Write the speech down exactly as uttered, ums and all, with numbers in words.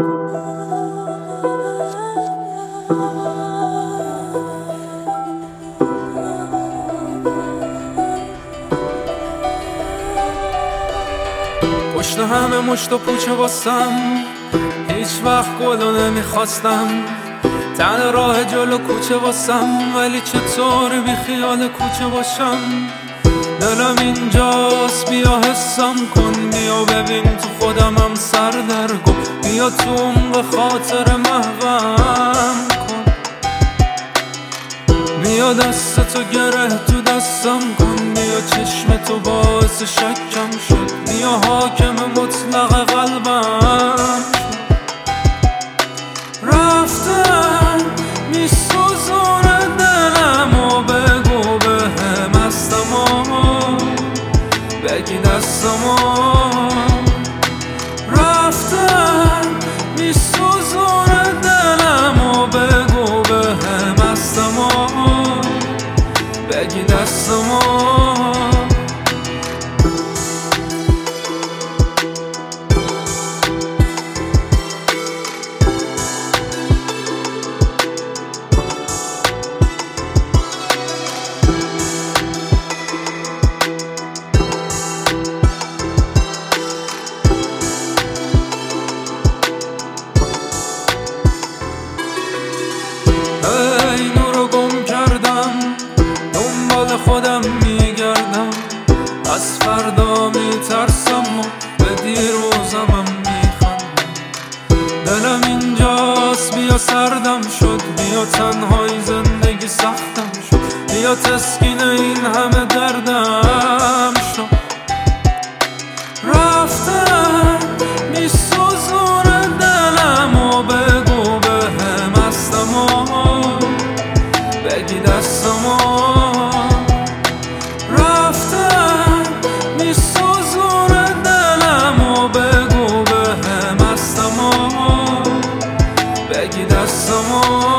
پشت همه مشت و پوچه واسم، هیچ وقت گلو نمیخواستم. تن راه جلو کوچه واسم، ولی چطور بی خیال کوچه باشم. دلم اینجاست، بیا حسم کن، بیا ببین تو خودمم سردرگم. بیا تو اون به خاطر محوم کن، بیا دستتو گره تو دستم کن. بیا چشم تو باعث شکم شد، بیا حاکم مطلق قلبم شد. رفتم میسوزونه دلم و بگو بهم هستم، بگی دستم. رفتم میسوزونه دلم و بگو بهم هستم، بگی دستم. اینو رو گم کردم، دنبال خودم میگردم. از فردا میترسم و به دیروزمم میخندم. دلم اینجاست، بیا سردم شد، بیا تنهای زندگی سختم شد. بیا تسکین این همه دردم شد. رفتم میسوزونه دلم و بگو بهم هستم، بگی دستم. رفتم میسوزونه دلم و بگو بهم هستم، بگی دستم.